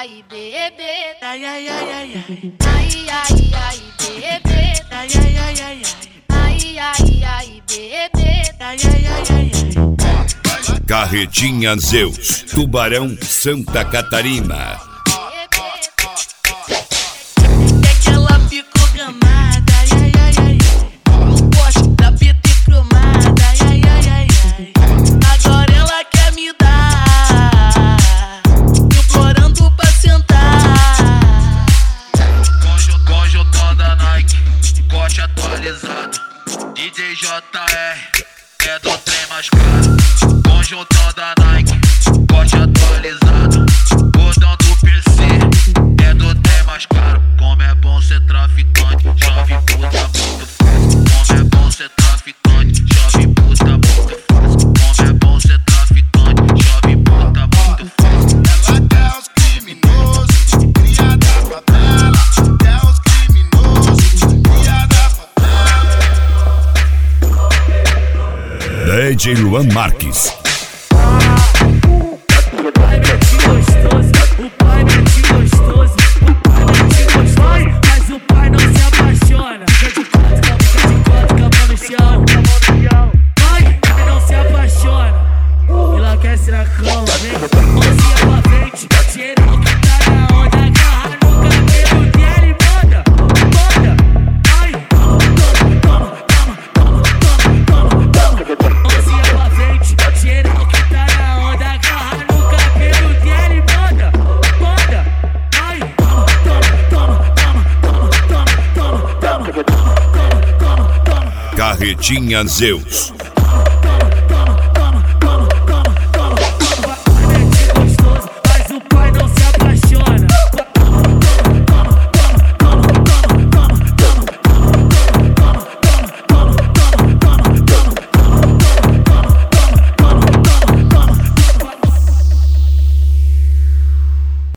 ai, bebê. Ai, ai, ai, ai, ai. Ai, ai, ai, bebê. Ai, ai, ai, ai, ai. Ai, ai, ai, bebê. Ai, ai, ai, ai, ai. Carretinha Zeus, Tubarão, Santa Catarina. É que ela ficou gamada. Ai, ai, ai, ai. Não gosto da PT cromada. Ai, ai, ai, ai, ai. Agora ela quer me dar, implorando pra sentar. Conjuntão da Nike, corte atualizado. DJ JR, é do trem mais caro. Conjuntão da Nike, corte atualizado. Gordão do PC, é do trem mais caro. Como é bom ser traficante, chove puta muito fácil. Como é bom ser traficante, chove puta muito fácil. Como é bom ser traficante, chove puta muito fácil. Ela quer os criminosos, cria da favela. Quer os criminosos, cria da favela. DJ Luan Marques. O pai mete gostoso, o pai mete gostoso, o pai mete gostoso, mas o pai não se apaixona. Fica de quatro, com a mão no chão. Pai, ele não se apaixona, enlouquece na cama, vem, mãozinha pra frente, geral que tá na onda, agarra no cabelo dele, manda, ai, toma, mãozinha pra frente, geral que tá na onda, agarra no cabelo dele, manda, ai, toma. Carretinha Zeus. Gostoso, mas o pai não se apaixona.